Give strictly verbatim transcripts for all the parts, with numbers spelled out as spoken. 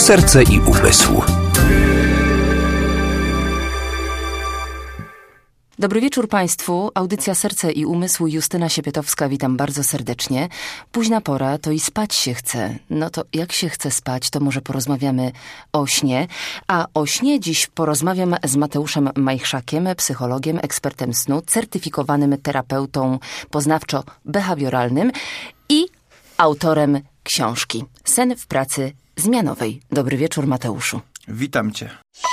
Serce i umysł. Dobry wieczór Państwu. Audycja Serce i Umysł. Justyna Siepietowska, witam bardzo serdecznie. Późna pora, to i spać się chce. No to jak się chce spać, to może porozmawiamy o śnie. A o śnie dziś porozmawiam z Mateuszem Majchrzakiem, psychologiem, ekspertem snu, certyfikowanym terapeutą poznawczo-behawioralnym i autorem książki Sen w pracy zmianowej. Dobry wieczór, Mateuszu. Witam Cię.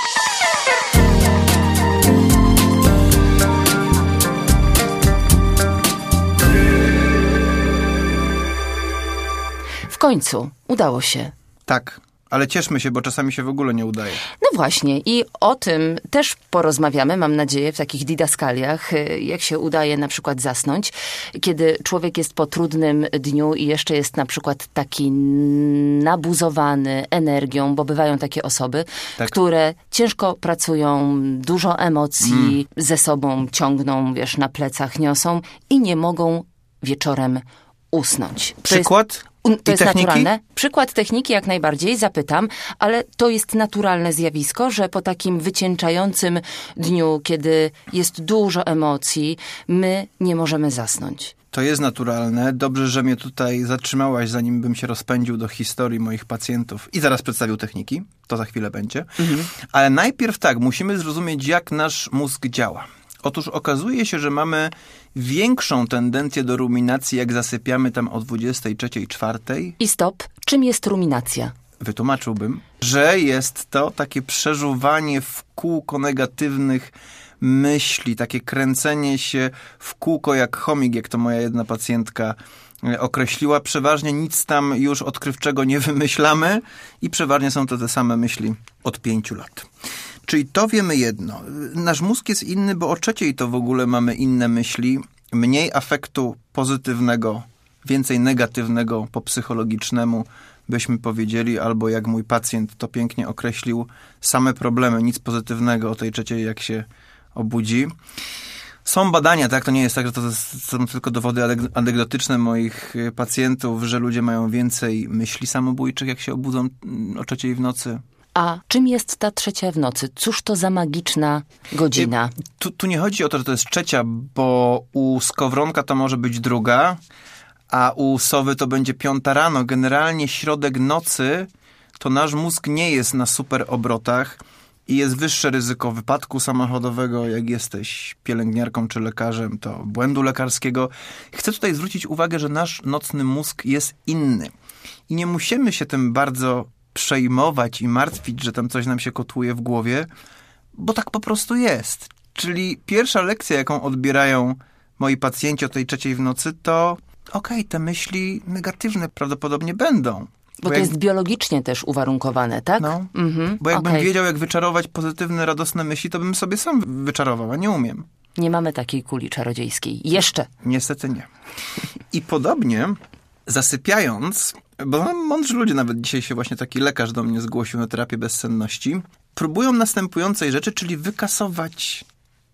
W końcu udało się. Tak, ale cieszmy się, bo czasami się w ogóle nie udaje. No właśnie i o tym też porozmawiamy, mam nadzieję, w takich didaskaliach, jak się udaje na przykład zasnąć, kiedy człowiek jest po trudnym dniu i jeszcze jest na przykład taki nabuzowany energią, bo bywają takie osoby, tak, które ciężko pracują, dużo emocji mm. ze sobą ciągną, wiesz, na plecach niosą i nie mogą wieczorem usnąć. Przykład? To jest, to jest techniki? naturalne. Przykład techniki jak najbardziej, zapytam, ale to jest naturalne zjawisko, że po takim wycieńczającym dniu, kiedy jest dużo emocji, my nie możemy zasnąć. To jest naturalne. Dobrze, że mnie tutaj zatrzymałaś, zanim bym się rozpędził do historii moich pacjentów i zaraz przedstawił techniki. To za chwilę będzie. Mhm. Ale najpierw tak, musimy zrozumieć, jak nasz mózg działa. Otóż okazuje się, że mamy większą tendencję do ruminacji, jak zasypiamy tam o dwudziestej trzeciej, czwartej. I stop. Czym jest ruminacja? Wytłumaczyłbym, że jest to takie przeżuwanie w kółko negatywnych myśli, takie kręcenie się w kółko jak chomik, jak to moja jedna pacjentka określiła. Przeważnie nic tam już odkrywczego nie wymyślamy i przeważnie są to te same myśli od pięciu lat. Czyli to wiemy jedno. Nasz mózg jest inny, bo o trzeciej to w ogóle mamy inne myśli. Mniej afektu pozytywnego, więcej negatywnego po psychologicznemu byśmy powiedzieli, albo jak mój pacjent to pięknie określił, same problemy, nic pozytywnego o tej trzeciej, jak się obudzi. Są badania, tak? To nie jest tak, że to są tylko dowody anegdotyczne moich pacjentów, że ludzie mają więcej myśli samobójczych, jak się obudzą o trzeciej w nocy. A czym jest ta trzecia w nocy? Cóż to za magiczna godzina? Tu, tu nie chodzi o to, że to jest trzecia, bo u skowronka to może być druga, a u sowy to będzie piąta rano. Generalnie środek nocy to nasz mózg nie jest na super obrotach i jest wyższe ryzyko wypadku samochodowego, jak jesteś pielęgniarką czy lekarzem, to błędu lekarskiego. Chcę tutaj zwrócić uwagę, że nasz nocny mózg jest inny i nie musimy się tym bardzo przejmować i martwić, że tam coś nam się kotłuje w głowie, bo tak po prostu jest. Czyli pierwsza lekcja, jaką odbierają moi pacjenci o tej trzeciej w nocy, to okej, okay, te myśli negatywne prawdopodobnie będą. Bo, bo to jak... jest biologicznie też uwarunkowane, tak? No, mhm, bo jakbym okay. wiedział, jak wyczarować pozytywne, radosne myśli, to bym sobie sam wyczarował, a nie umiem. Nie mamy takiej kuli czarodziejskiej. Jeszcze. Niestety nie. I podobnie zasypiając, bo mądrzy ludzie, nawet dzisiaj się właśnie taki lekarz do mnie zgłosił na terapię bezsenności, próbują następującej rzeczy, czyli wykasować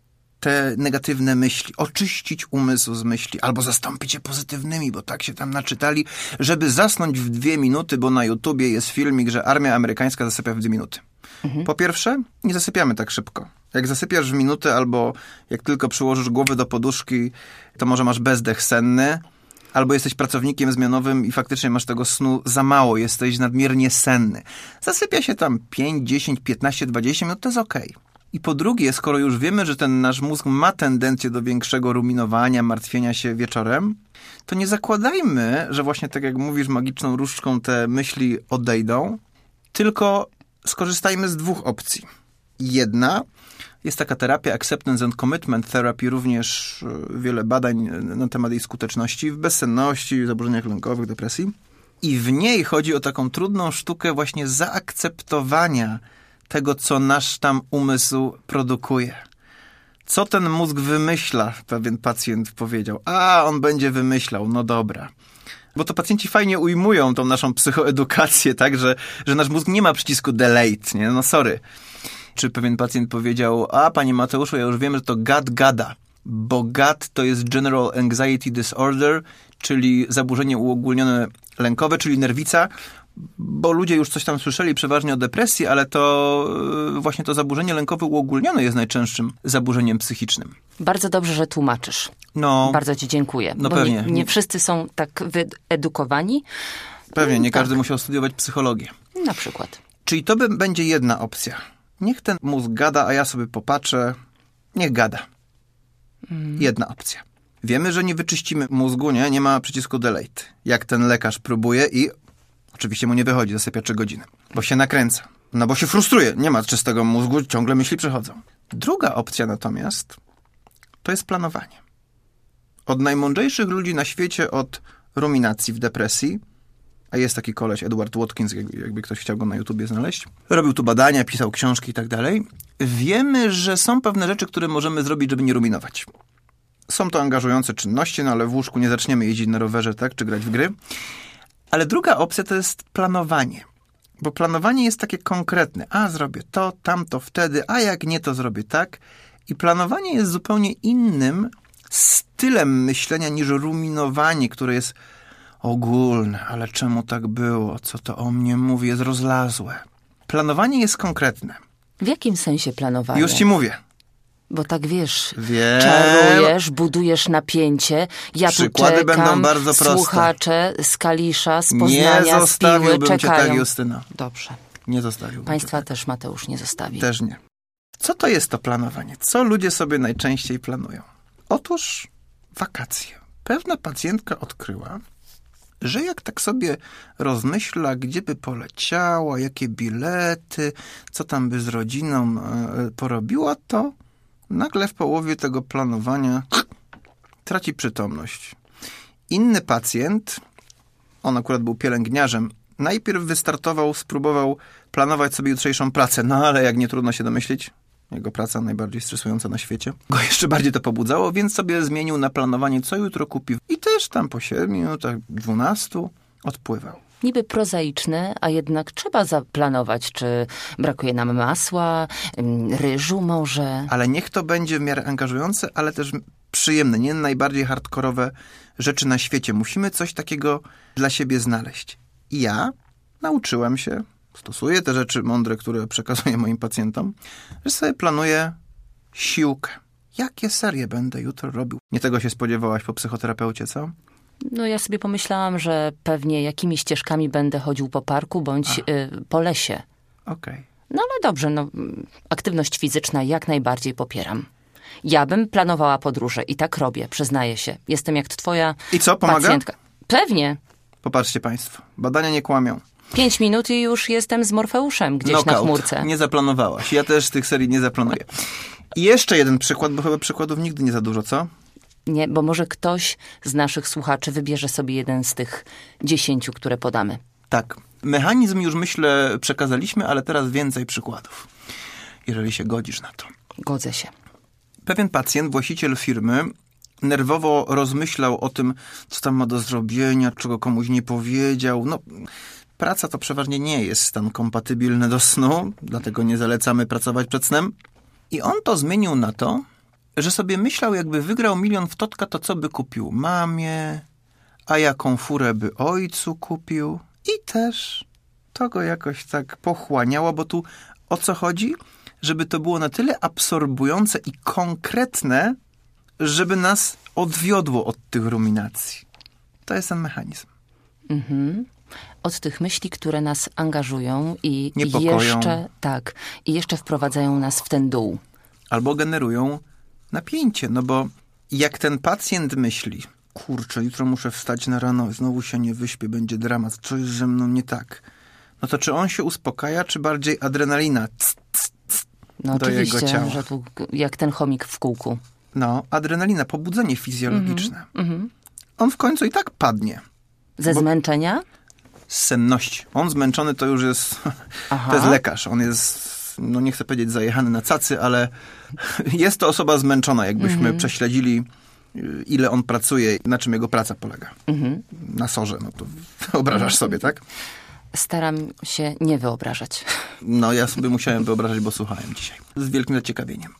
te negatywne myśli, oczyścić umysł z myśli, albo zastąpić je pozytywnymi, bo tak się tam naczytali, żeby zasnąć w dwie minuty, bo na YouTubie jest filmik, że armia amerykańska zasypia w dwie minuty. Mhm. Po pierwsze, nie zasypiamy tak szybko. Jak zasypiasz w minutę, albo jak tylko przyłożysz głowę do poduszki, to może masz bezdech senny, albo jesteś pracownikiem zmianowym i faktycznie masz tego snu za mało, jesteś nadmiernie senny. Zasypia się tam pięć, dziesięć, piętnaście, dwadzieścia minut, to jest okej. I po drugie, skoro już wiemy, że ten nasz mózg ma tendencję do większego ruminowania, martwienia się wieczorem, to nie zakładajmy, że właśnie tak jak mówisz, magiczną różdżką te myśli odejdą, tylko skorzystajmy z dwóch opcji. Jedna jest taka terapia Acceptance and Commitment Therapy, również wiele badań na temat jej skuteczności w bezsenności, zaburzeniach lękowych, depresji. I w niej chodzi o taką trudną sztukę właśnie zaakceptowania tego, co nasz tam umysł produkuje. Co ten mózg wymyśla, pewien pacjent powiedział. A, on będzie wymyślał, no dobra. Bo to pacjenci fajnie ujmują tą naszą psychoedukację, tak, że, że nasz mózg nie ma przycisku delete, nie? No sorry. Czy pewien pacjent powiedział, a panie Mateuszu, ja już wiem, że to gad gada, bo gad to jest General Anxiety Disorder, czyli zaburzenie uogólnione lękowe, czyli nerwica, bo ludzie już coś tam słyszeli przeważnie o depresji, ale to właśnie to zaburzenie lękowe uogólnione jest najczęstszym zaburzeniem psychicznym. Bardzo dobrze, że tłumaczysz. No, Bardzo ci dziękuję. No bo pewnie. Nie, nie wszyscy są tak wyedukowani. Pewnie, nie tak. każdy musiał studiować psychologię. Na przykład. Czyli to b- będzie jedna opcja. Niech ten mózg gada, a ja sobie popatrzę. Niech gada. Mm. Jedna opcja. Wiemy, że nie wyczyścimy mózgu, nie? Nie ma przycisku delete. Jak ten lekarz próbuje i oczywiście mu nie wychodzi, zasypia trzy godziny. Bo się nakręca. No bo się frustruje. Nie ma czystego mózgu, ciągle myśli przechodzą. Druga opcja natomiast to jest planowanie. Od najmądrzejszych ludzi na świecie od ruminacji w depresji, a jest taki koleś Edward Watkins, jakby ktoś chciał go na YouTubie znaleźć, robił tu badania, pisał książki i tak dalej. Wiemy, że są pewne rzeczy, które możemy zrobić, żeby nie ruminować. Są to angażujące czynności, no ale w łóżku nie zaczniemy jeździć na rowerze, tak, czy grać w gry. Ale druga opcja to jest planowanie. Bo planowanie jest takie konkretne. A, zrobię to, tamto, wtedy, a jak nie, to zrobię tak. I planowanie jest zupełnie innym stylem myślenia niż ruminowanie, które jest ogólne. Ale czemu tak było? Co to o mnie mówi? Jest rozlazłe. Planowanie jest konkretne. W jakim sensie planowanie? Już ci mówię. Bo tak wiesz, Wiem. czarujesz, budujesz napięcie. Ja Przykłady tu czekam, będą bardzo proste. Słuchacze z Kalisza, z Poznania, Nie z Piły zostawiłbym cię czekają. tak, Justyno. Dobrze. Nie zostawiłbym Państwa cię tak. też Mateusz nie zostawi. Też nie. Co to jest to planowanie? Co ludzie sobie najczęściej planują? Otóż wakacje. Pewna pacjentka odkryła, że jak tak sobie rozmyśla, gdzie by poleciała, jakie bilety, co tam by z rodziną e, porobiła, to nagle w połowie tego planowania traci przytomność. Inny pacjent, on akurat był pielęgniarzem, najpierw wystartował, spróbował planować sobie jutrzejszą pracę, no ale jak nie trudno się domyślić, jego praca najbardziej stresująca na świecie, go jeszcze bardziej to pobudzało, więc sobie zmienił na planowanie, co jutro kupi. I też tam po siedmiu minutach, dwunastu odpływał. Niby prozaiczne, a jednak trzeba zaplanować, czy brakuje nam masła, ryżu może. Ale niech to będzie w miarę angażujące, ale też przyjemne, nie najbardziej hardkorowe rzeczy na świecie. Musimy coś takiego dla siebie znaleźć. I ja nauczyłem się, stosuję te rzeczy mądre, które przekazuję moim pacjentom, że sobie planuję siłkę. Jakie serie będę jutro robił? Nie tego się spodziewałaś po psychoterapeucie, co? No ja sobie pomyślałam, że pewnie jakimi ścieżkami będę chodził po parku bądź y, po lesie. Okej. Okay. No ale dobrze, no aktywność fizyczna jak najbardziej popieram. Ja bym planowała podróże i tak robię, przyznaję się. Jestem jak twoja I co, pomaga? pacjentka. Pewnie. Popatrzcie państwo, badania nie kłamią. Pięć minut i już jestem z Morfeuszem gdzieś Knockout. na chmurce. Nie zaplanowałaś. Ja też tych serii nie zaplanuję. I jeszcze jeden przykład, bo chyba przykładów nigdy nie za dużo, co? Nie, bo może ktoś z naszych słuchaczy wybierze sobie jeden z tych dziesięciu, które podamy. Tak. Mechanizm już myślę przekazaliśmy, ale teraz więcej przykładów. Jeżeli się godzisz na to. Godzę się. Pewien pacjent, właściciel firmy, nerwowo rozmyślał o tym, co tam ma do zrobienia, czego komuś nie powiedział. No, praca to przeważnie nie jest stan kompatybilny do snu, dlatego nie zalecamy pracować przed snem. I on to zmienił na to, że sobie myślał, jakby wygrał milion w totka, to co by kupił mamie, a jaką furę by ojcu kupił. I też to go jakoś tak pochłaniało, bo tu o co chodzi? Żeby to było na tyle absorbujące i konkretne, żeby nas odwiodło od tych ruminacji. To jest ten mechanizm. Mhm. Od tych myśli, które nas angażują i Niepokoją. jeszcze tak, i jeszcze wprowadzają nas w ten dół. Albo generują napięcie, no bo jak ten pacjent myśli, kurczę, jutro muszę wstać na rano, znowu się nie wyśpię, będzie dramat, coś jest ze mną nie tak. No to czy on się uspokaja, czy bardziej adrenalina c, c, c, no do jego oczywiście, ciała? że tu jak ten chomik w kółku. No, adrenalina, pobudzenie fizjologiczne. Mm-hmm. On w końcu i tak padnie. Ze Bo... zmęczenia? Z senności. On zmęczony to już jest, Aha. to jest lekarz. On jest, no nie chcę powiedzieć zajechany na cacy, ale jest to osoba zmęczona. Jakbyśmy mm-hmm. prześledzili, ile on pracuje, na czym jego praca polega. Mm-hmm. Na sorze, no to wyobrażasz sobie, tak? Staram się nie wyobrażać. No ja sobie musiałem wyobrażać, bo słuchałem dzisiaj. Z wielkim zaciekawieniem.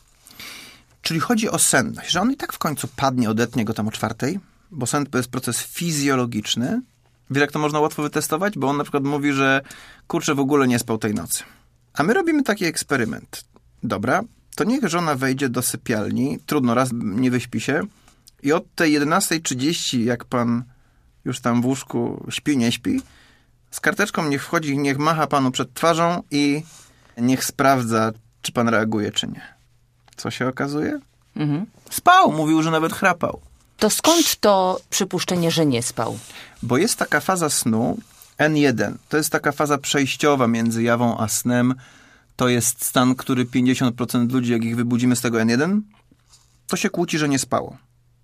Czyli chodzi o senność, że on i tak w końcu padnie, odetnie go tam o czwartej, bo sen to jest proces fizjologiczny, Wiesz, jak to można łatwo wytestować? Bo on na przykład mówi, że kurczę, w ogóle nie spał tej nocy. A my robimy taki eksperyment. Dobra, to niech żona wejdzie do sypialni, trudno, raz nie wyśpi się i od tej jedenasta trzydzieści, jak pan już tam w łóżku śpi, nie śpi, z karteczką niech wchodzi, niech macha panu przed twarzą i niech sprawdza, czy pan reaguje, czy nie. Co się okazuje? Mhm. Spał, mówił, że nawet chrapał. To skąd to przypuszczenie, że nie spał? Bo jest taka faza snu, en jeden. To jest taka faza przejściowa między jawą a snem. To jest stan, który pięćdziesiąt procent ludzi, jak ich wybudzimy z tego en jeden, to się kłóci, że nie spało.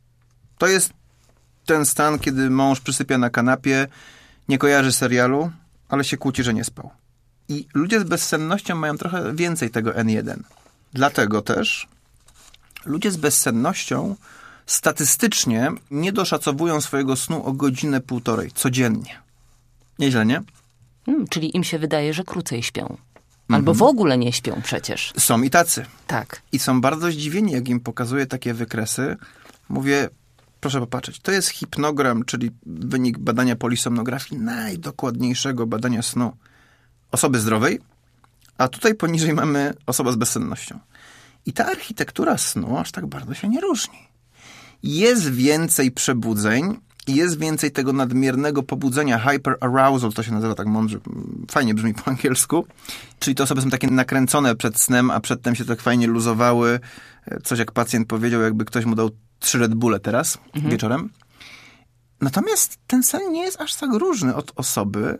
To jest ten stan, kiedy mąż przysypia na kanapie, nie kojarzy serialu, ale się kłóci, że nie spał. I ludzie z bezsennością mają trochę więcej tego en jeden. Dlatego też ludzie z bezsennością statystycznie nie doszacowują swojego snu o godzinę, półtorej codziennie. Nieźle, nie? Hmm, czyli im się wydaje, że krócej śpią. Albo w ogóle nie śpią przecież. Są i tacy. Tak. I są bardzo zdziwieni, jak im pokazuję takie wykresy. Mówię, proszę popatrzeć, to jest hipnogram, czyli wynik badania polisomnografii, najdokładniejszego badania snu osoby zdrowej, a tutaj poniżej mamy osobę z bezsennością. I ta architektura snu aż tak bardzo się nie różni. Jest więcej przebudzeń, jest więcej tego nadmiernego pobudzenia, hyperarousal, to się nazywa tak mądrze, fajnie brzmi po angielsku. Czyli te osoby są takie nakręcone przed snem, a przedtem się tak fajnie luzowały. Coś jak pacjent powiedział, jakby ktoś mu dał trzy Red Bulle teraz, mhm. wieczorem. Natomiast ten sen nie jest aż tak różny od osoby,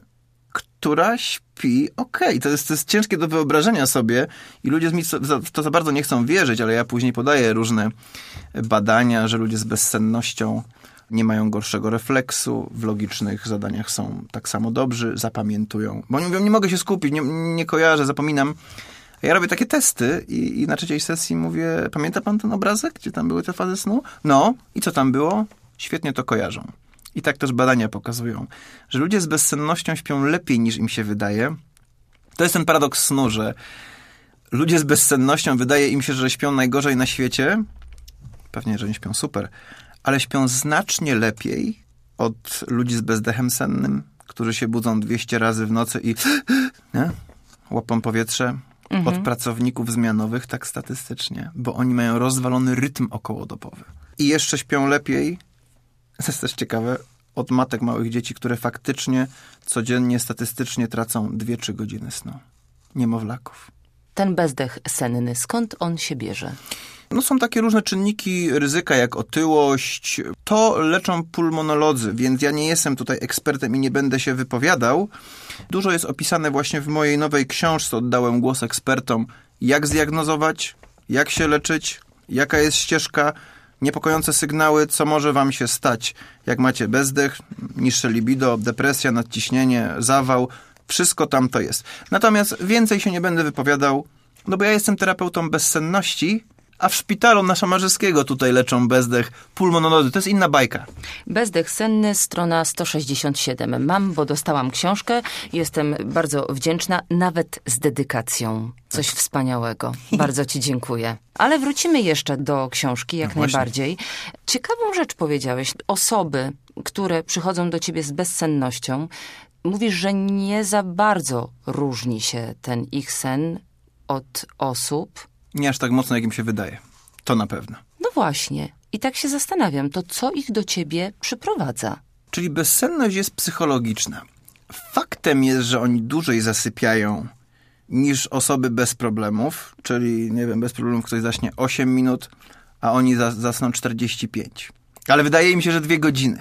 która śpi okej. Okay. To jest, to jest ciężkie do wyobrażenia sobie i ludzie mi w to za bardzo nie chcą wierzyć, ale ja później podaję różne badania, że ludzie z bezsennością nie mają gorszego refleksu, w logicznych zadaniach są tak samo dobrzy, zapamiętują. Bo oni mówią, nie mogę się skupić, nie, nie kojarzę, zapominam. A ja robię takie testy i, i na trzeciej sesji mówię, pamięta pan ten obrazek, gdzie tam były te fazy snu? No, i co tam było? Świetnie to kojarzą. I tak też badania pokazują, że ludzie z bezsennością śpią lepiej niż im się wydaje. To jest ten paradoks snu, że ludzie z bezsennością wydaje im się, że śpią najgorzej na świecie. Pewnie, że nie śpią super, ale śpią znacznie lepiej od ludzi z bezdechem sennym, którzy się budzą dwieście razy w nocy i nie? Łapą powietrze. Mhm. Od pracowników zmianowych, tak statystycznie, bo oni mają rozwalony rytm okołodobowy. I jeszcze śpią lepiej, to jest też ciekawe, od matek małych dzieci, które faktycznie codziennie statystycznie tracą dwie trzy godziny snu. Niemowlaków. Ten bezdech senny, skąd on się bierze? No są takie różne czynniki ryzyka, jak otyłość. To leczą pulmonolodzy, więc ja nie jestem tutaj ekspertem i nie będę się wypowiadał. Dużo jest opisane właśnie w mojej nowej książce, oddałem głos ekspertom, jak zdiagnozować, jak się leczyć, jaka jest ścieżka, niepokojące sygnały, co może wam się stać, jak macie bezdech, niższe libido, depresja, nadciśnienie, zawał, wszystko tam to jest. Natomiast więcej się nie będę wypowiadał, no bo ja jestem terapeutą bezsenności, a w szpitalu na Szamarzyskiego tutaj leczą bezdech, pulmonolodzy. To jest inna bajka. Bezdech senny, strona sto sześćdziesiąt siedem. Mam, bo dostałam książkę. Jestem bardzo wdzięczna, nawet z dedykacją. Coś tak. Wspaniałego. Bardzo ci dziękuję. Ale wrócimy jeszcze do książki, jak no najbardziej. Ciekawą rzecz powiedziałeś. Osoby, które przychodzą do ciebie z bezsennością, mówisz, że nie za bardzo różni się ten ich sen od osób, nie aż tak mocno, jak im się wydaje. To na pewno. No właśnie. I tak się zastanawiam, to co ich do ciebie przyprowadza? Czyli bezsenność jest psychologiczna. Faktem jest, że oni dłużej zasypiają niż osoby bez problemów, czyli, nie wiem, bez problemów ktoś zaśnie osiem minut, a oni zasną czterdzieści pięć. Ale wydaje mi się, że dwie godziny.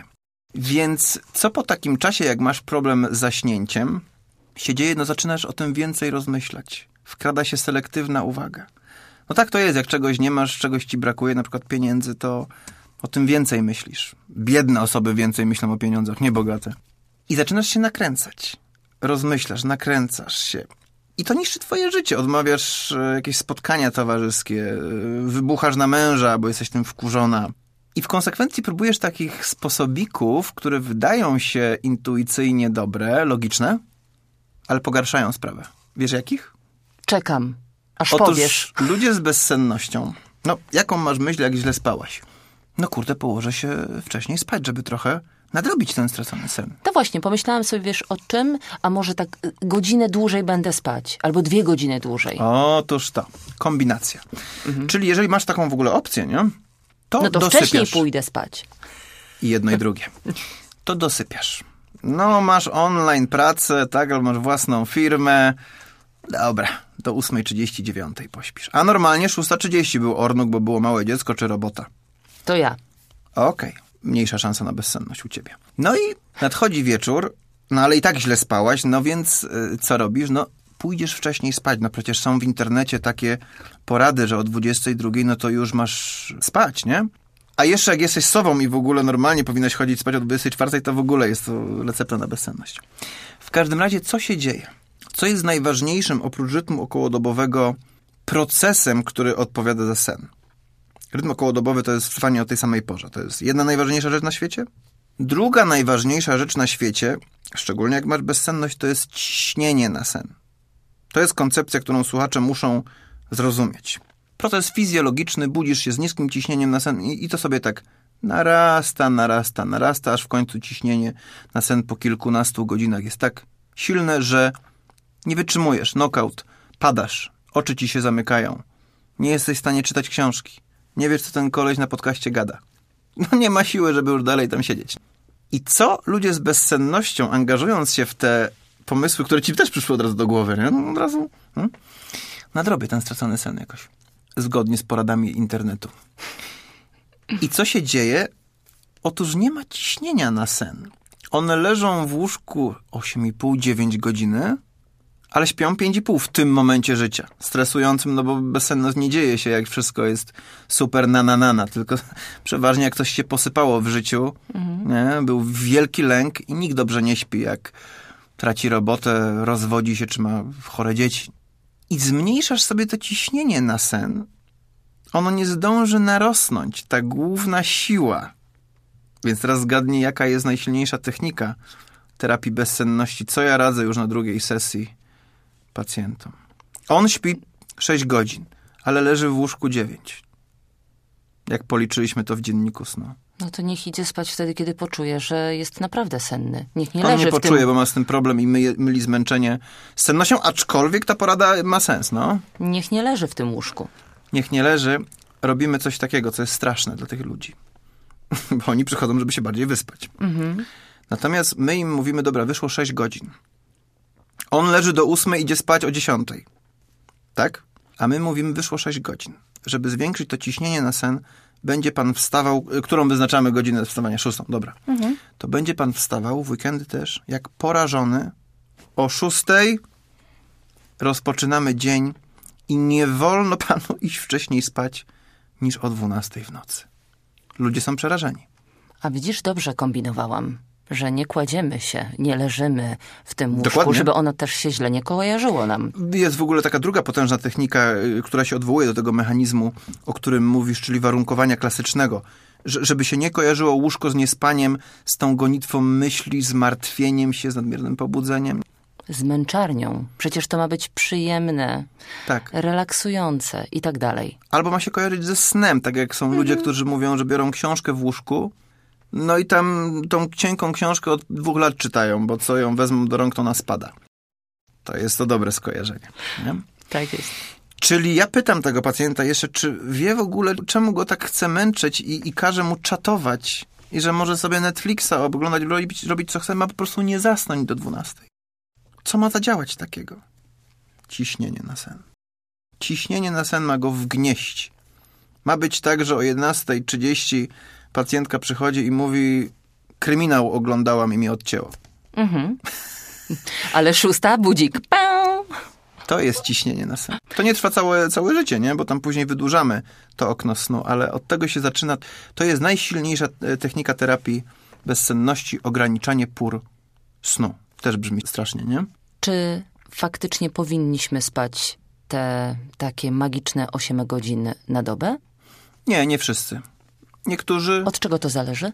Więc co po takim czasie, jak masz problem z zaśnięciem, się dzieje? No zaczynasz o tym więcej rozmyślać. Wkrada się selektywna uwaga. No tak to jest, jak czegoś nie masz, czegoś ci brakuje, na przykład pieniędzy, to o tym więcej myślisz. Biedne osoby więcej myślą o pieniądzach, nie bogate. I zaczynasz się nakręcać. Rozmyślasz, nakręcasz się. I to niszczy twoje życie. Odmawiasz jakieś spotkania towarzyskie, wybuchasz na męża, bo jesteś tym wkurzona. I w konsekwencji próbujesz takich sposobików, które wydają się intuicyjnie dobre, logiczne, ale pogarszają sprawę. Wiesz jakich? Czekam. Aż Otóż powiesz. Ludzie z bezsennością. No, jaką masz myśl, jak źle spałaś? No kurde, położę się wcześniej spać, żeby trochę nadrobić ten stracony sen. To właśnie, pomyślałam sobie, wiesz, o czym? A może tak godzinę dłużej będę spać, albo dwie godziny dłużej. Otóż to, kombinacja. Mhm. Czyli jeżeli masz taką w ogóle opcję, nie? To no to dosypiasz. Wcześniej pójdę spać. I jedno i drugie. To dosypiasz. No, masz online pracę, tak, albo masz własną firmę. Dobra, do ósma trzydzieści dziewięć pośpisz. A normalnie szósta trzydzieści był ornuk, bo było małe dziecko czy robota. To ja. Okej, okay. Mniejsza szansa na bezsenność u ciebie. No i nadchodzi wieczór, no ale i tak źle spałaś, no więc y, co robisz? No pójdziesz wcześniej spać. No przecież są w internecie takie porady, że o dwudziestej drugiej no to już masz spać, nie? A jeszcze jak jesteś sobą i w ogóle normalnie powinnaś chodzić spać o dwudziestej czwartej, to w ogóle jest to recepta na bezsenność. W każdym razie, co się dzieje? Co jest najważniejszym oprócz rytmu okołodobowego procesem, który odpowiada za sen? Rytm okołodobowy to jest trwanie o tej samej porze. To jest jedna najważniejsza rzecz na świecie. Druga najważniejsza rzecz na świecie, szczególnie jak masz bezsenność, to jest ciśnienie na sen. To jest koncepcja, którą słuchacze muszą zrozumieć. Proces fizjologiczny, budzisz się z niskim ciśnieniem na sen i, i to sobie tak narasta, narasta, narasta, aż w końcu ciśnienie na sen po kilkunastu godzinach jest tak silne, że nie wytrzymujesz, knockout, padasz, oczy ci się zamykają, nie jesteś w stanie czytać książki, nie wiesz, co ten koleś na podcaście gada. No nie ma siły, żeby już dalej tam siedzieć. I co ludzie z bezsennością, angażując się w te pomysły, które ci też przyszły od razu do głowy, nie? No od razu hmm? nadrobię ten stracony sen jakoś. Zgodnie z poradami internetu. I co się dzieje? Otóż nie ma ciśnienia na sen. One leżą w łóżku osiem i pół do dziewięciu godziny, ale śpią pięć i pół w tym momencie życia. Stresującym, no bo bezsenność nie dzieje się, jak wszystko jest super na-na-na-na, tylko przeważnie jak coś się posypało w życiu, mhm. nie? Był wielki lęk i nikt dobrze nie śpi, jak traci robotę, rozwodzi się, czy ma chore dzieci. I zmniejszasz sobie to ciśnienie na sen, ono nie zdąży narosnąć, ta główna siła. Więc teraz zgadnij, jaka jest najsilniejsza technika terapii bezsenności. Co ja radzę już na drugiej sesji pacjentom. On śpi sześć godzin, ale leży w łóżku dziewięć. Jak policzyliśmy to w dzienniku snu. No to niech idzie spać wtedy, kiedy poczuje, że jest naprawdę senny. Niech nie On leży nie w poczuje, tym... bo ma z tym problem i myli, myli zmęczenie z sennością, aczkolwiek ta porada ma sens, no. Niech nie leży w tym łóżku. Niech nie leży. Robimy coś takiego, co jest straszne dla tych ludzi. Bo oni przychodzą, żeby się bardziej wyspać. Mhm. Natomiast my im mówimy, dobra, wyszło sześć godzin. On leży do ósmej, idzie spać o dziesiątej. Tak? A my mówimy, wyszło sześć godzin. Żeby zwiększyć to ciśnienie na sen, będzie pan wstawał, którą wyznaczamy godzinę wstawania, szóstą, dobra. Mhm. To będzie pan wstawał w weekendy też, jak porażony, o szóstej rozpoczynamy dzień i nie wolno panu iść wcześniej spać niż o dwunastej w nocy. Ludzie są przerażeni. A widzisz, dobrze kombinowałam, że nie kładziemy się, nie leżymy w tym łóżku, Dokładnie. Żeby ono też się źle nie kojarzyło nam. Jest w ogóle taka druga potężna technika, która się odwołuje do tego mechanizmu, o którym mówisz, czyli warunkowania klasycznego. Żeby się nie kojarzyło łóżko z niespaniem, z tą gonitwą myśli, z martwieniem się, z nadmiernym pobudzeniem. Z męczarnią. Przecież to ma być przyjemne, tak. relaksujące i tak dalej. Albo ma się kojarzyć ze snem, tak jak są mhm. ludzie, którzy mówią, że biorą książkę w łóżku, no i tam tą cienką książkę od dwóch lat czytają, bo co ją wezmą do rąk, to ona spada. To jest to dobre skojarzenie. Nie? Tak jest. Czyli ja pytam tego pacjenta jeszcze, czy wie w ogóle, czemu go tak chce męczyć i, i każe mu czatować i że może sobie Netflixa oglądać, robić, robić co chce, ma po prostu nie zasnąć do dwunastej. Co ma zadziałać takiego? Ciśnienie na sen. Ciśnienie na sen ma go wgnieść. Ma być tak, że o jedenastej trzydzieści pacjentka przychodzi i mówi, kryminał oglądałam i mnie odcięło. Mhm. Ale szósta, budzik. Pę! To jest ciśnienie na sen. To nie trwa całe, całe życie, nie? Bo tam później wydłużamy to okno snu, ale od tego się zaczyna. To jest najsilniejsza technika terapii bezsenności, ograniczanie pór snu. Też brzmi strasznie, nie? Czy faktycznie powinniśmy spać te takie magiczne osiem godzin na dobę? Nie, nie wszyscy. Niektórzy... Od czego to zależy?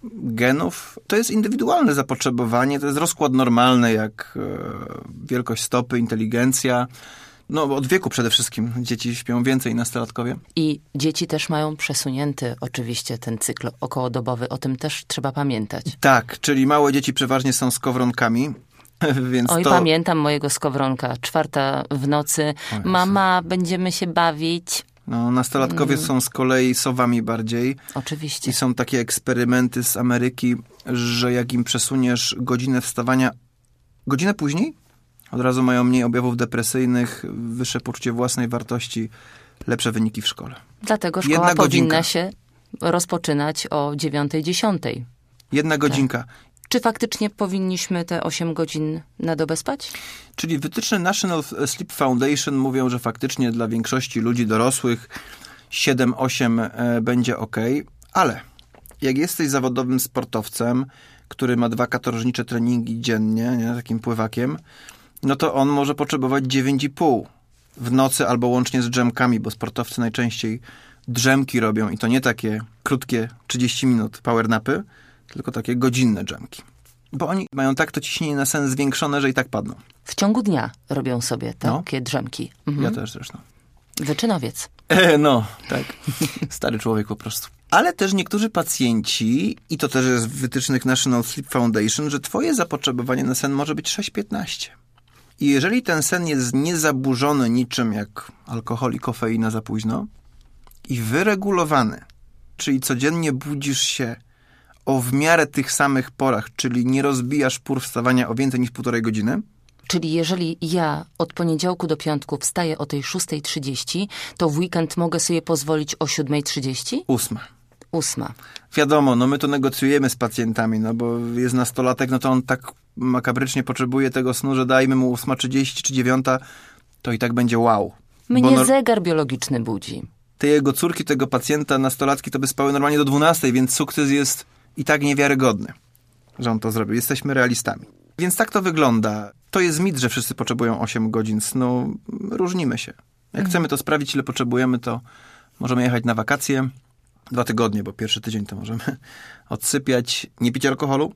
Genów. To jest indywidualne zapotrzebowanie, to jest rozkład normalny, jak e, wielkość stopy, inteligencja. No, od wieku przede wszystkim. Dzieci śpią więcej, nastolatkowie. I dzieci też mają przesunięty oczywiście ten cykl okołodobowy. O tym też trzeba pamiętać. Tak, czyli małe dzieci przeważnie są skowronkami. Więc Oj, to... pamiętam mojego skowronka. Czwarta w nocy. Mama, będziemy się bawić. No, nastolatkowie Mm. są z kolei sowami bardziej. Oczywiście. I są takie eksperymenty z Ameryki, że jak im przesuniesz godzinę wstawania godzinę później, od razu mają mniej objawów depresyjnych, wyższe poczucie własnej wartości, lepsze wyniki w szkole. Dlatego szkoła Jedna powinna godzinka. się rozpoczynać o dziewiątej, dziesiątej. Jedna godzinka. Czy faktycznie powinniśmy te osiem godzin na dobę spać? Czyli wytyczne National Sleep Foundation mówią, że faktycznie dla większości ludzi dorosłych siedem osiem e, będzie ok, ale jak jesteś zawodowym sportowcem, który ma dwa katorżnicze treningi dziennie, nie, takim pływakiem, no to on może potrzebować dziewięć i pół w nocy albo łącznie z drzemkami, bo sportowcy najczęściej drzemki robią i to nie takie krótkie trzydzieści minut power napy, tylko takie godzinne drzemki. Bo oni mają tak to ciśnienie na sen zwiększone, że i tak padną. W ciągu dnia robią sobie takie No. drzemki. Mhm. Ja też zresztą. Wyczynowiec. E, no, tak. Stary człowiek po prostu. Ale też niektórzy pacjenci, i to też jest w wytycznych National Sleep Foundation, że twoje zapotrzebowanie na sen może być sześć piętnaście. I jeżeli ten sen jest niezaburzony niczym jak alkohol i kofeina za późno i wyregulowany, czyli codziennie budzisz się o w miarę tych samych porach, czyli nie rozbijasz pór wstawania o więcej niż półtorej godziny, Czyli jeżeli ja od poniedziałku do piątku wstaję o tej szóstej trzydzieści, to w weekend mogę sobie pozwolić o siódmej trzydzieści? ósma. Ósma. Wiadomo, no my to negocjujemy z pacjentami, no bo jest nastolatek, no to on tak makabrycznie potrzebuje tego snu, że dajmy mu ósma trzydzieści czy dziewiąta, to i tak będzie wow. Mnie Bo no, zegar biologiczny budzi. te jego córki, tego pacjenta, nastolatki, to by spały normalnie do dwunastej, więc sukces jest i tak niewiarygodny, że on to zrobił. Jesteśmy realistami. Więc tak to wygląda. To jest mit, że wszyscy potrzebują osiem godzin snu. Różnimy się. Jak chcemy to sprawdzić, ile potrzebujemy, to możemy jechać na wakacje. Dwa tygodnie, bo pierwszy tydzień to możemy odsypiać. Nie pić alkoholu,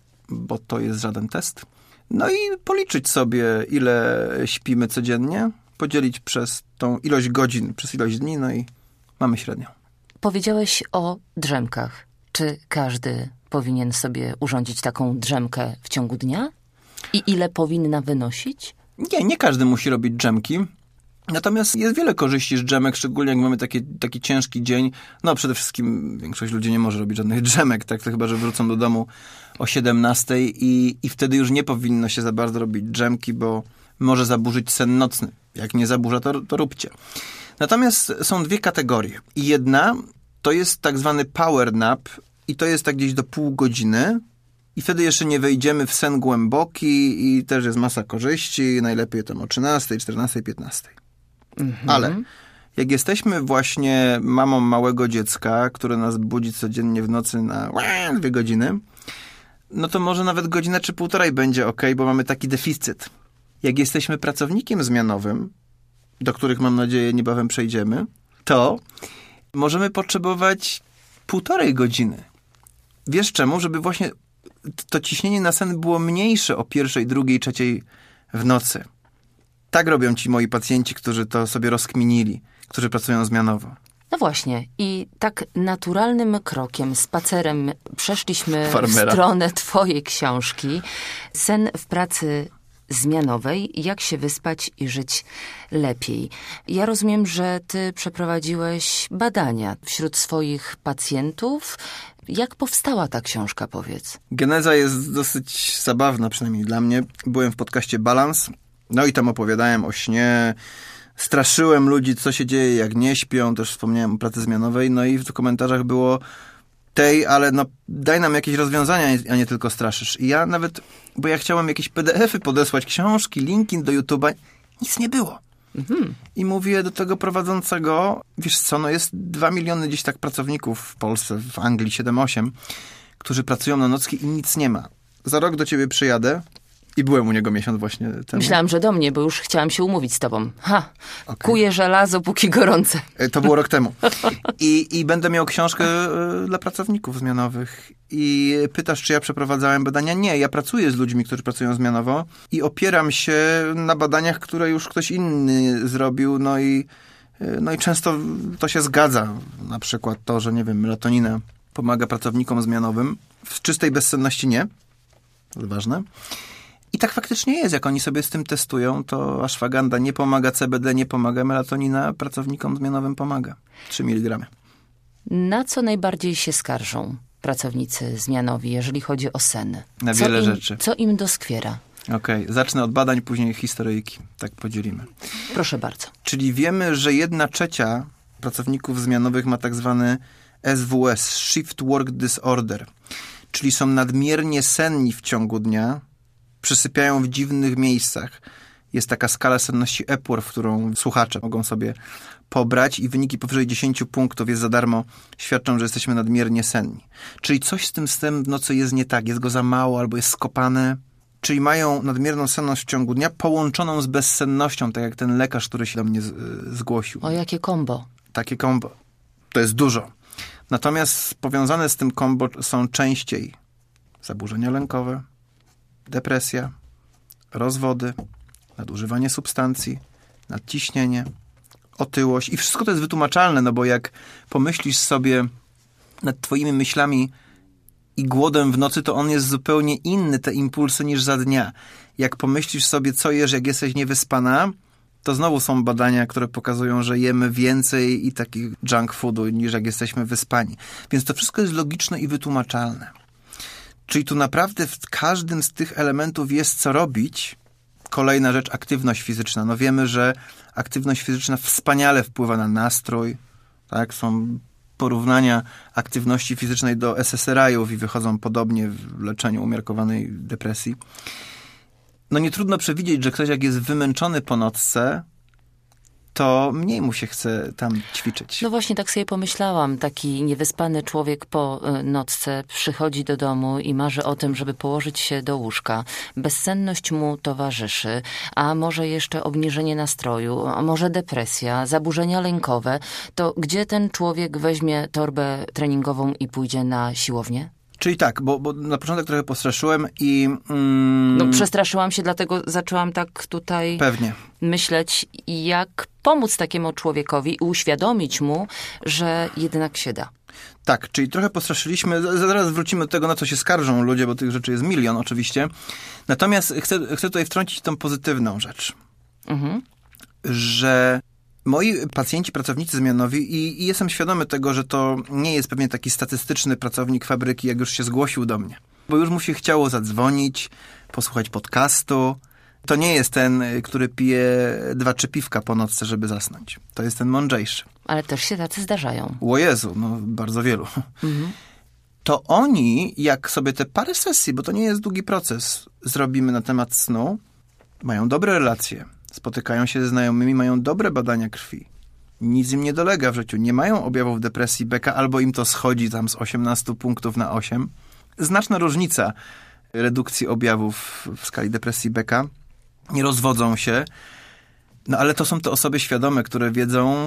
bo to jest żaden test. No i policzyć sobie, ile śpimy codziennie, podzielić przez tą ilość godzin, przez ilość dni, no i mamy średnią. Powiedziałeś o drzemkach. Czy każdy powinien sobie urządzić taką drzemkę w ciągu dnia? I ile powinna wynosić? Nie, nie każdy musi robić drzemki. Natomiast jest wiele korzyści z drzemek, szczególnie jak mamy taki, taki ciężki dzień. No przede wszystkim większość ludzi nie może robić żadnych drzemek, tak? To chyba, że wrócą do domu o siedemnastej i, i wtedy już nie powinno się za bardzo robić drzemki, bo może zaburzyć sen nocny. Jak nie zaburza, to, to róbcie. Natomiast są dwie kategorie. Jedna to jest tak zwany power nap i to jest tak gdzieś do pół godziny i wtedy jeszcze nie wejdziemy w sen głęboki i też jest masa korzyści. Najlepiej tam o trzynastej, czternastej, piętnastej. Mhm. Ale jak jesteśmy właśnie mamą małego dziecka, które nas budzi codziennie w nocy na dwie godziny, no to może nawet godzina czy półtorej będzie ok, bo mamy taki deficyt. Jak jesteśmy pracownikiem zmianowym, do których mam nadzieję niebawem przejdziemy, to możemy potrzebować półtorej godziny. Wiesz czemu? Żeby właśnie to ciśnienie na sen było mniejsze o pierwszej, drugiej, trzeciej w nocy. Tak robią ci moi pacjenci, którzy to sobie rozkminili, którzy pracują zmianowo. No właśnie. I tak naturalnym krokiem, spacerem przeszliśmy Farmera. w stronę twojej książki. Sen w pracy zmianowej. Jak się wyspać i żyć lepiej. Ja rozumiem, że ty przeprowadziłeś badania wśród swoich pacjentów. Jak powstała ta książka, powiedz? Geneza jest dosyć zabawna, przynajmniej dla mnie. Byłem w podcaście Balans, no i tam opowiadałem o śnie, straszyłem ludzi, co się dzieje, jak nie śpią, też wspomniałem o pracy zmianowej, no i w komentarzach było tej, ale no daj nam jakieś rozwiązania, a nie tylko straszysz. I ja nawet, bo ja chciałem jakieś P D F y podesłać, książki, linki do YouTube'a, nic nie było. Mhm. I mówię do tego prowadzącego, wiesz co, no jest dwa miliony gdzieś tak pracowników w Polsce, w Anglii siedem osiem, którzy pracują na nocki i nic nie ma. Za rok do ciebie przyjadę I byłem u niego miesiąc właśnie temu. Myślałam, że do mnie, bo już chciałam się umówić z tobą. Ha, okay. Kuję żelazo, póki gorące. To było rok temu. I, I będę miał książkę dla pracowników zmianowych. I pytasz, czy ja przeprowadzałem badania? Nie, ja pracuję z ludźmi, którzy pracują zmianowo i opieram się na badaniach, które już ktoś inny zrobił, no i, no i często to się zgadza. Na przykład to, że, nie wiem, melatonina pomaga pracownikom zmianowym. W czystej bezsenności nie. To jest ważne. I tak faktycznie jest. Jak oni sobie z tym testują, to ashwaganda nie pomaga, C B D nie pomaga, melatonina pracownikom zmianowym pomaga. trzy miligramy. Na co najbardziej się skarżą pracownicy zmianowi, jeżeli chodzi o sen? Na co wiele im, rzeczy. Co im doskwiera? Okej, okay. Zacznę od badań, później historyjki. Tak podzielimy. Proszę bardzo. Czyli wiemy, że jedna trzecia pracowników zmianowych ma tak zwany S W S, Shift Work Disorder. Czyli są nadmiernie senni w ciągu dnia, przysypiają w dziwnych miejscach. Jest taka skala senności Epworth, którą słuchacze mogą sobie pobrać i wyniki powyżej dziesięć punktów jest za darmo, świadczą, że jesteśmy nadmiernie senni. Czyli coś z tym snem w nocy jest nie tak, jest go za mało albo jest skopane. Czyli mają nadmierną senność w ciągu dnia połączoną z bezsennością, tak jak ten lekarz, który się do mnie z, zgłosił. O, jakie kombo. Takie kombo. To jest dużo. Natomiast powiązane z tym kombo są częściej zaburzenia lękowe, depresja, rozwody, nadużywanie substancji, nadciśnienie, otyłość. I wszystko to jest wytłumaczalne, no bo jak pomyślisz sobie nad twoimi myślami i głodem w nocy, to on jest zupełnie inny, te impulsy, niż za dnia. Jak pomyślisz sobie, co jesz, jak jesteś niewyspana, to znowu są badania, które pokazują, że jemy więcej i takich junk foodu, niż jak jesteśmy wyspani. Więc to wszystko jest logiczne i wytłumaczalne. Czyli tu naprawdę w każdym z tych elementów jest co robić. Kolejna rzecz, aktywność fizyczna. No wiemy, że aktywność fizyczna wspaniale wpływa na nastrój. Tak? Są porównania aktywności fizycznej do S S R I ów i wychodzą podobnie w leczeniu umiarkowanej depresji. No nie trudno przewidzieć, że ktoś jak jest wymęczony po nocce, to mniej mu się chce tam ćwiczyć. No właśnie tak sobie pomyślałam. Taki niewyspany człowiek po nocce przychodzi do domu i marzy o tym, żeby położyć się do łóżka. Bezsenność mu towarzyszy, a może jeszcze obniżenie nastroju, a może depresja, zaburzenia lękowe. To gdzie ten człowiek weźmie torbę treningową i pójdzie na siłownię? Czyli tak, bo, bo na początek trochę postraszyłem i... Mm, no przestraszyłam się, dlatego zaczęłam tak tutaj pewnie myśleć, jak pomóc takiemu człowiekowi i uświadomić mu, że jednak się da. Tak, czyli trochę postraszyliśmy. Zaraz wrócimy do tego, na co się skarżą ludzie, bo tych rzeczy jest milion oczywiście. Natomiast chcę, chcę tutaj wtrącić tą pozytywną rzecz. Mhm. Że moi pacjenci, pracownicy zmianowi i, i jestem świadomy tego, że to nie jest pewnie taki statystyczny pracownik fabryki, jak już się zgłosił do mnie. Bo już mu się chciało zadzwonić, posłuchać podcastu. To nie jest ten, który pije dwa, trzy piwka po nocce, żeby zasnąć. To jest ten mądrzejszy. Ale też się tacy zdarzają. O Jezu, no bardzo wielu. Mhm. To oni, jak sobie te parę sesji, bo to nie jest długi proces, zrobimy na temat snu, mają dobre relacje. Spotykają się ze znajomymi, mają dobre badania krwi. Nic im nie dolega w życiu. Nie mają objawów depresji B K, albo im to schodzi tam z osiemnastu punktów na osiem. Znaczna różnica redukcji objawów w skali depresji B K. Nie rozwodzą się. No ale to są te osoby świadome, które wiedzą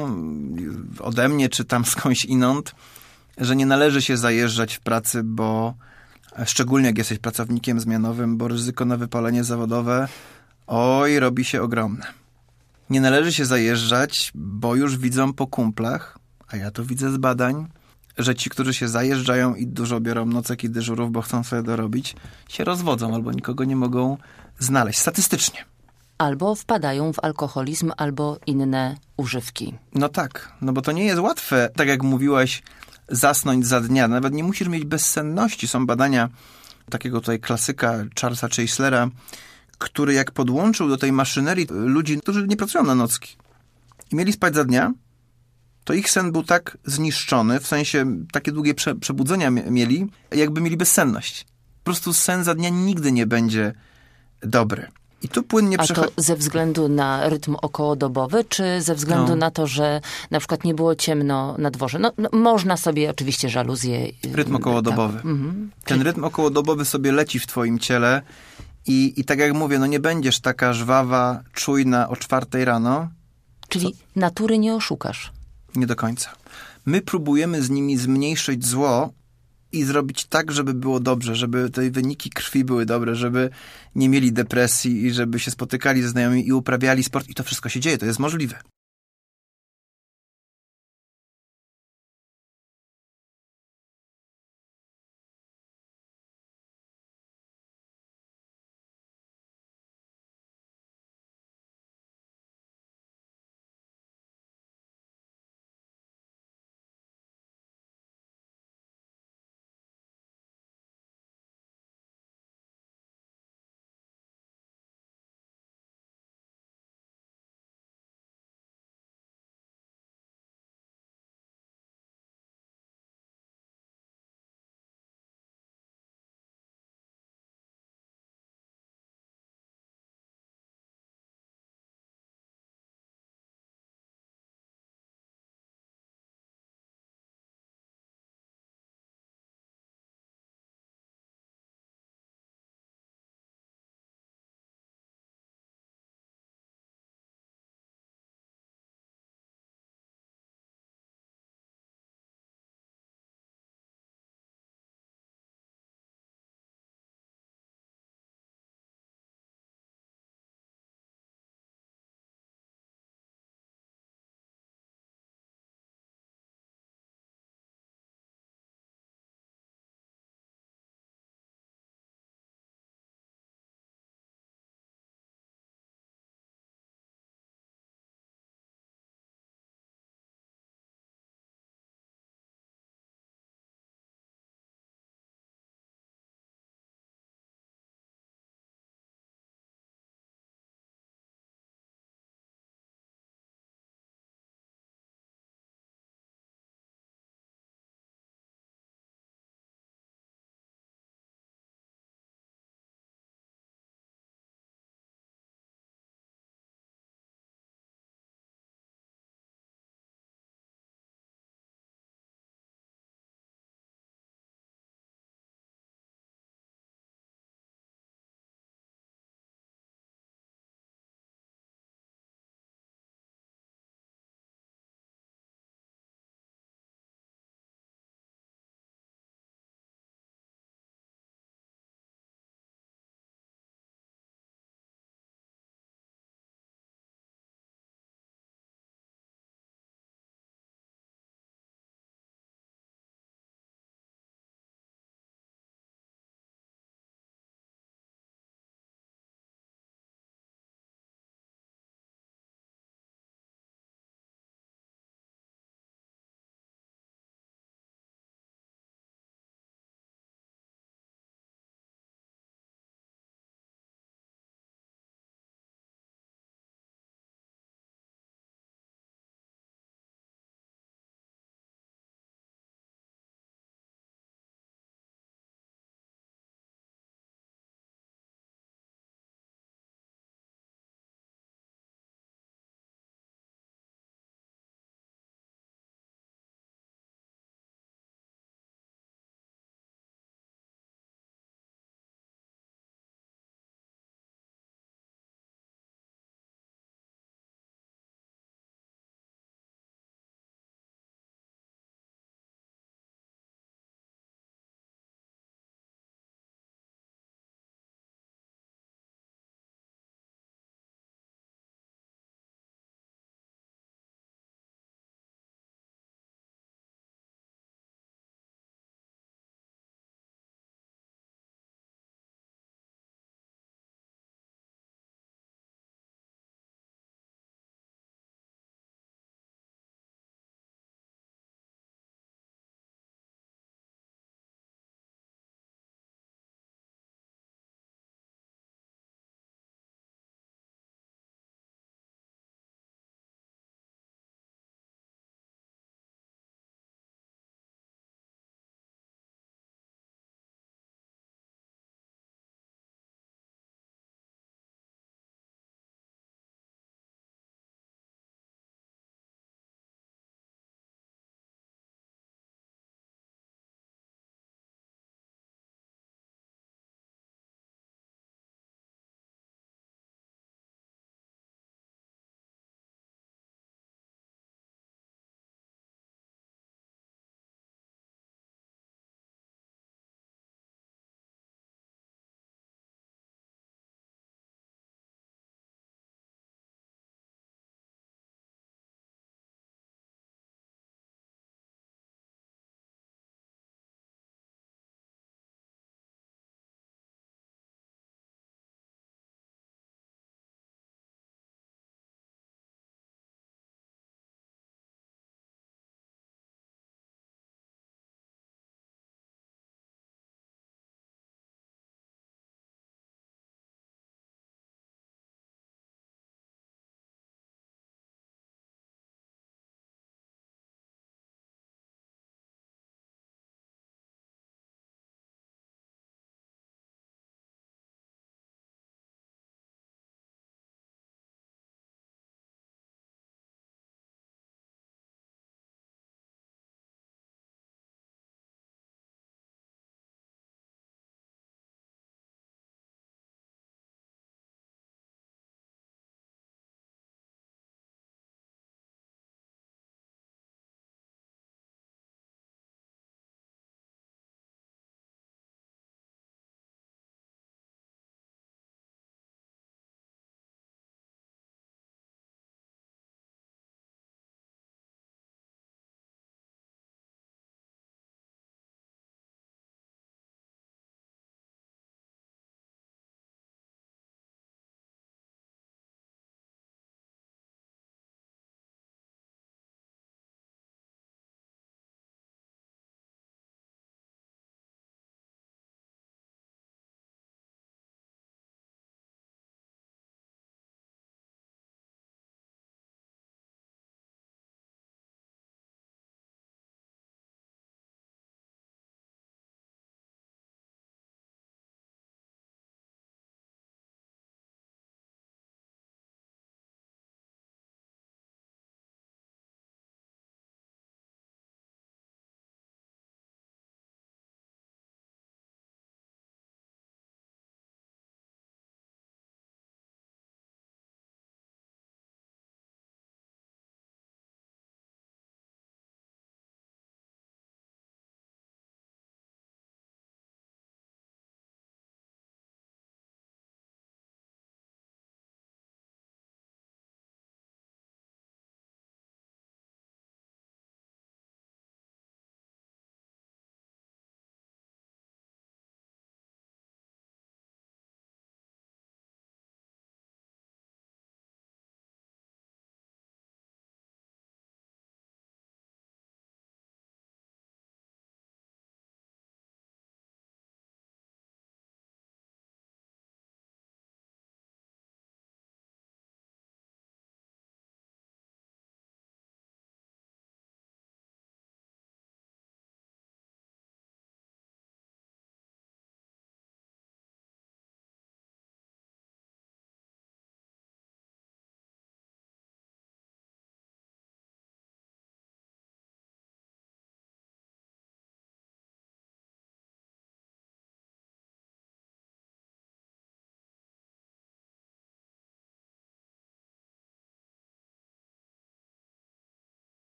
ode mnie, czy tam skądś inąd, że nie należy się zajeżdżać w pracy, bo szczególnie jak jesteś pracownikiem zmianowym, bo ryzyko na wypalenie zawodowe oj, robi się ogromne. Nie należy się zajeżdżać, bo już widzą po kumplach, a ja to widzę z badań, że ci, którzy się zajeżdżają i dużo biorą nocek i dyżurów, bo chcą sobie dorobić, się rozwodzą albo nikogo nie mogą znaleźć. Statystycznie. Albo wpadają w alkoholizm, albo inne używki. No tak, no bo to nie jest łatwe, tak jak mówiłaś, zasnąć za dnia. Nawet nie musisz mieć bezsenności. Są badania takiego tutaj klasyka Charlesa Chancellera, który jak podłączył do tej maszynerii ludzi, którzy nie pracują na nocki i mieli spać za dnia, to ich sen był tak zniszczony, w sensie takie długie prze, przebudzenia mieli, jakby mieli bezsenność. Po prostu sen za dnia nigdy nie będzie dobry. I tu płynnie przechodzi... A to ze względu na rytm okołodobowy, czy ze względu no. na to, że na przykład nie było ciemno na dworze? No, no można sobie oczywiście żaluzje... Rytm okołodobowy. Tak. Mhm. Ten rytm okołodobowy sobie leci w twoim ciele I, I tak jak mówię, no nie będziesz taka żwawa, czujna o czwartej rano. Czyli Co? natury nie oszukasz. Nie do końca. My próbujemy z nimi zmniejszyć zło i zrobić tak, żeby było dobrze, żeby te wyniki krwi były dobre, żeby nie mieli depresji i żeby się spotykali ze znajomymi i uprawiali sport. I to wszystko się dzieje, to jest możliwe.